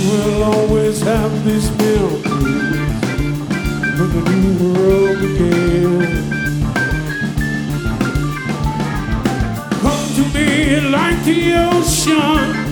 will always have these memories when the new world began. Come to me like the ocean,